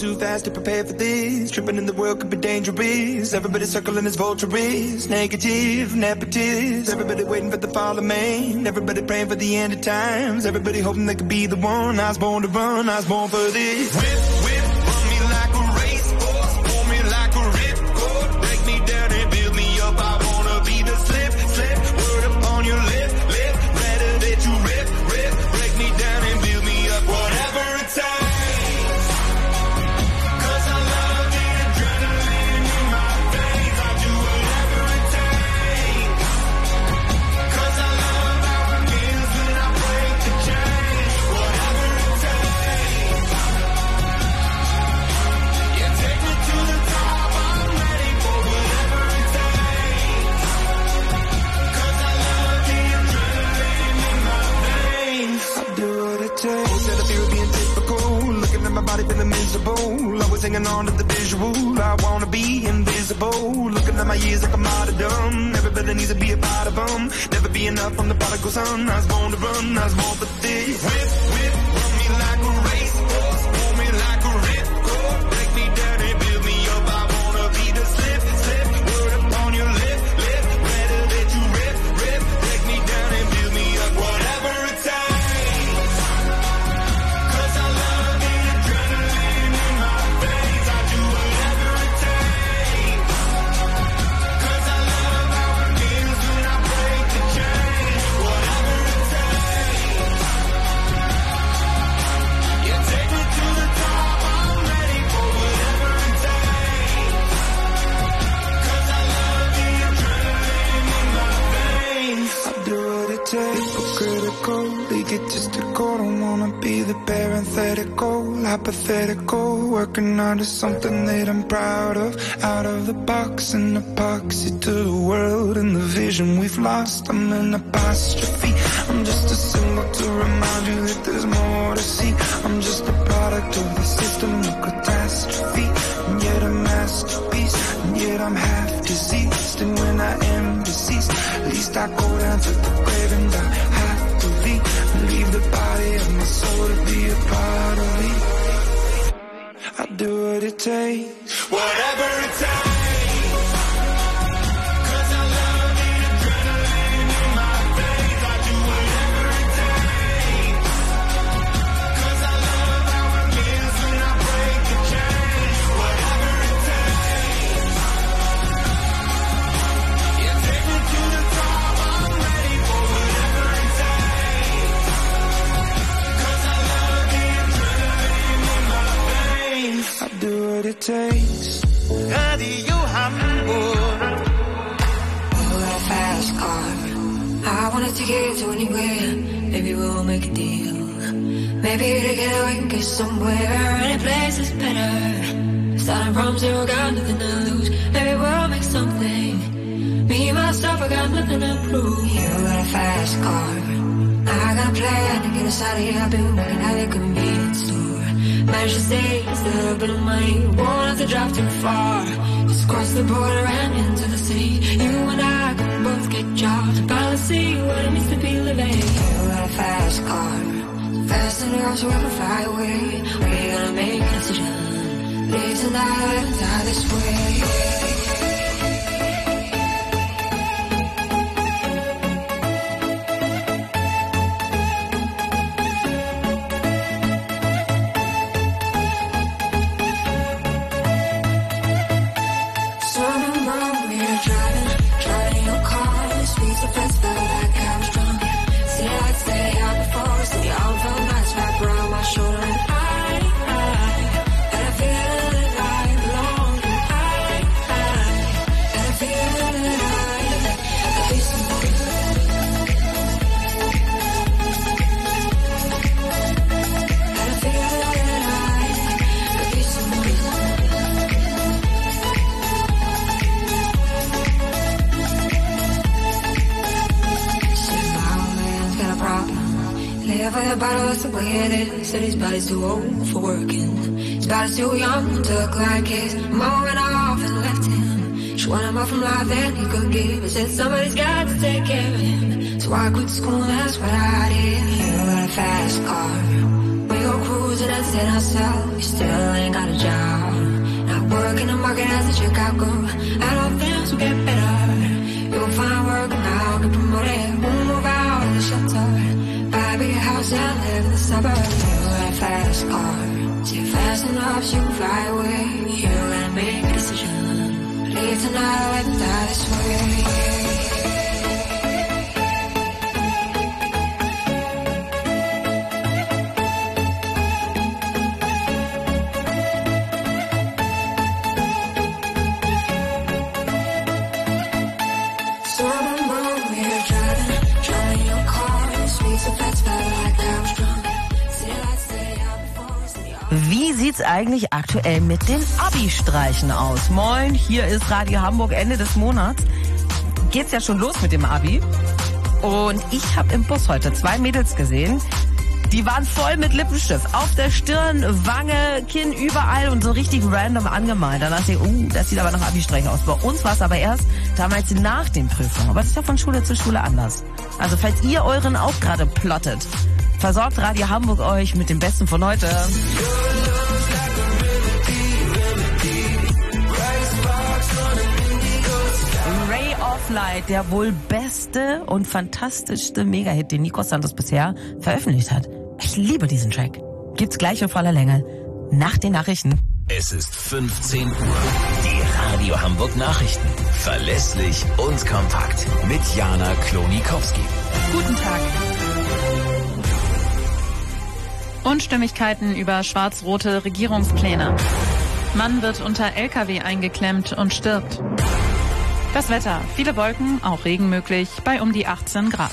too fast to prepare for this. Tripping in the world could be dangerous. Everybody circling as vultures. Negative, nepotist. Everybody waiting for the fall of man. Everybody praying for the end of times. Everybody hoping they could be the one. I was born to run, I was born for this. Whip, whip, run me like a racehorse. Pull me like a ripcord. Break me down and build me up. I wanna be the slip, slip. Word up on your lip, lip. Better that you rip, rip. Break me down and build me up. Whatever it takes. Instead of fear of being typical, looking at my body feeling miserable, always hanging on to the visual, I wanna be invisible, looking at my years like I'm martyrdom, everybody needs to be a part of them, never be enough on the prodigal son, I was born to run, I was born for this. Whip, whip, run me like a racehorse, pull me like a ripcord, break me down and build me up, I wanna be the slip, slip, word up on your lip, lip, better that you rip, rip, break me down and build me up, whatever it takes. Hypocritical, egotistical, don't wanna be the parenthetical, hypothetical, working on to something that I'm proud of, out of the box, an epoxy to the world and the vision we've lost, I'm an apostrophe, I'm just a symbol to remind you that there's more to see, I'm just a product of the system of catastrophe, and yet a masterpiece, and yet I'm half diseased, and when I am deceased, at least I go down to the grave and I have to leave the body of my soul to be a part of me. I do what it takes, whatever it takes. It takes. Radio Hamburg. We're a fast car. I wanna take it to anywhere. Maybe we'll make a deal. Maybe together we can get somewhere. Any place is better. Starting from zero, got nothing to lose. Maybe we'll make something. Me, myself, I got nothing to prove. You got a fast car. I got a plan to get us out of here. I've been working at a convenience store. Managed to stay instead of bit money. Won't have to drive too far. Just cross the border and into the city. You and I can both get jobs. Finally see what it means to be living. You got a fast car. Fast enough so we can fly away. We're gonna make a decision. Live tonight and die this way. That's the way it is. Said his body's too old for working. His body's too young to look like his. Mom went off and left him. She wanted more from life than he could give. He said somebody's got to take care of him. So I quit school and that's what I did. You got a fast car. We go cruise losing us in ourselves. You still ain't got a job. Not working the market as a checkout girl. I don't think will get better. You'll find work now, get promoted. We'll move out of the shelter. Buy a bigger house and live in the suburbs. You got a fast car. See fast enough, so you can fly away. You gotta make a decision. Leave tonight or let me die this way. Wie sieht's eigentlich aktuell mit den Abi-Streichen aus? Moin, hier ist Radio Hamburg, Ende des Monats. Geht's ja schon los mit dem Abi. Und ich habe im Bus heute 2 Mädels gesehen, die waren voll mit Lippenstift. Auf der Stirn, Wange, Kinn, überall und so richtig random angemalt. Da dachte ich, das sieht aber nach Abi-Streich aus. Bei uns war es aber erst damals nach den Prüfungen. Aber das ist ja von Schule zu Schule anders. Also falls ihr euren auch gerade plottet, versorgt Radio Hamburg euch mit dem Besten von heute. Ray of Light, der wohl beste und fantastischste Megahit, den Nico Santos bisher veröffentlicht hat. Ich liebe diesen Track. Gibt's gleich auf voller Länge. Nach den Nachrichten. Es ist 15 Uhr. Die Radio Hamburg Nachrichten. Verlässlich und kompakt. Mit Jana Klonikowski. Guten Tag. Unstimmigkeiten über schwarz-rote Regierungspläne. Mann wird unter LKW eingeklemmt und stirbt. Das Wetter. Viele Wolken, auch Regen möglich, bei um die 18 Grad.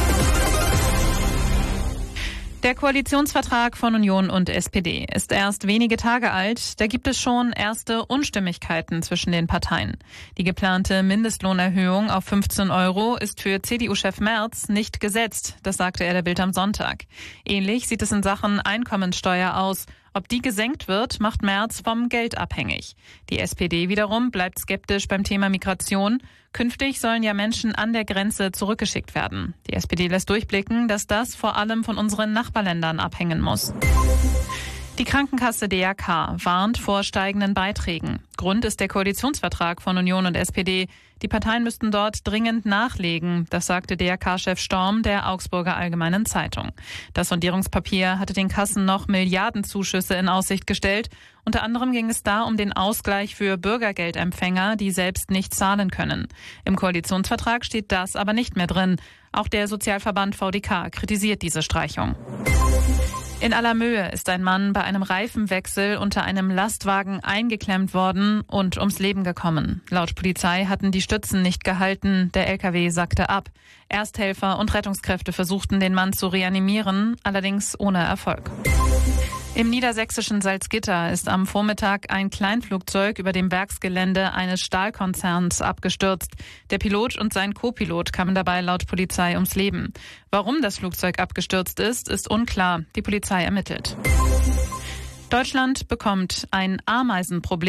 Der Koalitionsvertrag von Union und SPD ist erst wenige Tage alt. Da gibt es schon erste Unstimmigkeiten zwischen den Parteien. Die geplante Mindestlohnerhöhung auf 15 € ist für CDU-Chef Merz nicht gesetzt. Das sagte er der Bild am Sonntag. Ähnlich sieht es in Sachen Einkommensteuer aus. Ob die gesenkt wird, macht Merz vom Geld abhängig. Die SPD wiederum bleibt skeptisch beim Thema Migration. Künftig sollen ja Menschen an der Grenze zurückgeschickt werden. Die SPD lässt durchblicken, dass das vor allem von unseren Nachbarländern abhängen muss. Die Krankenkasse DRK warnt vor steigenden Beiträgen. Grund ist der Koalitionsvertrag von Union und SPD. Die Parteien müssten dort dringend nachlegen, das sagte DRK-Chef Storm der Augsburger Allgemeinen Zeitung. Das Sondierungspapier hatte den Kassen noch Milliardenzuschüsse in Aussicht gestellt. Unter anderem ging es da um den Ausgleich für Bürgergeldempfänger, die selbst nicht zahlen können. Im Koalitionsvertrag steht das aber nicht mehr drin. Auch der Sozialverband VDK kritisiert diese Streichung. In Allermöhe ist ein Mann bei einem Reifenwechsel unter einem Lastwagen eingeklemmt worden und ums Leben gekommen. Laut Polizei hatten die Stützen nicht gehalten, der LKW sackte ab. Ersthelfer und Rettungskräfte versuchten, den Mann zu reanimieren, allerdings ohne Erfolg. Im niedersächsischen Salzgitter ist am Vormittag ein Kleinflugzeug über dem Werksgelände eines Stahlkonzerns abgestürzt. Der Pilot und sein Co-Pilot kamen dabei laut Polizei ums Leben. Warum das Flugzeug abgestürzt ist unklar. Die Polizei ermittelt. Deutschland bekommt ein Ameisenproblem.